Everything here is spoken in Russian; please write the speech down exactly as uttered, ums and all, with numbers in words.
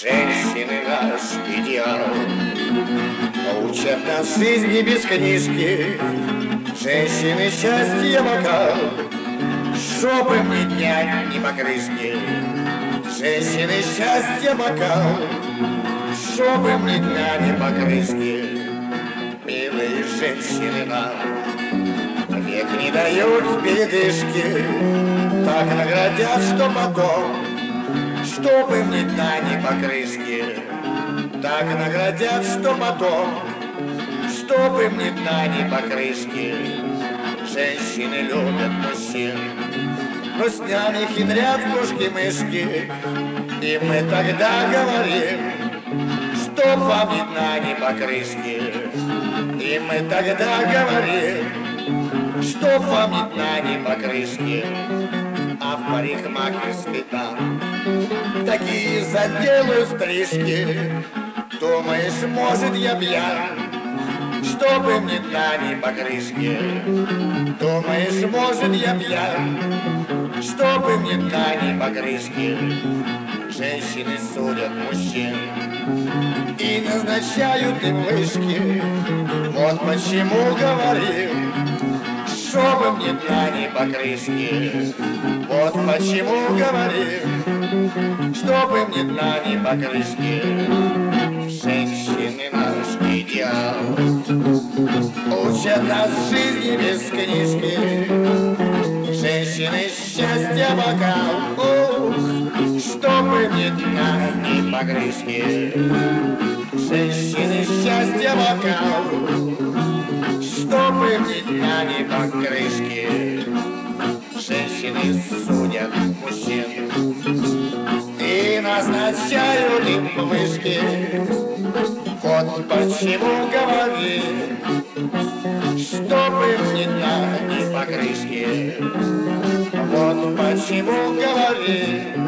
Женщины наш идеал, учат нас жизни без книжки. Женщины счастье бокал, чтобы ни дня, ни покрышки. Женщины счастье бокал, чтобы ни дня, ни покрышки. Милые женщины нам век не дают передышки, так наградят, что потом, чтобы ни дна, ни покрышки. Так наградят, что потом, чтобы ни дна, ни покрышки. Женщины любят мужчин, но с нами хитрят кошки-мышки. И мы тогда говорим, чтоб вам ни дна, ни покрышки. И мы тогда говорим, чтоб вам ни дна, ни покрышки. А в парикмахерской там такие заделаю стрижки. Думаешь, может, я пьян, чтобы ни дна, ни покрышки. Думаешь, может, я пьян, чтобы ни дна, ни покрышки. Женщины судят мужчин и назначают им вышки. Вот почему говорим, чтобы ни дна, ни покрышки. Вот почему говорим, чтобы ни дна, ни покрышки. Женщины наш идеал, учат нас жизни без книжки. Женщины счастья бокал, ух, чтобы ни дна, ни покрышки. Женщины счастья бокал, чтобы ни дна, ни покрышки. Женщины судят мужчин и назначают им вышки. Вот почему говорим, чтобы ни дна, ни покрышки. Вот почему говорим,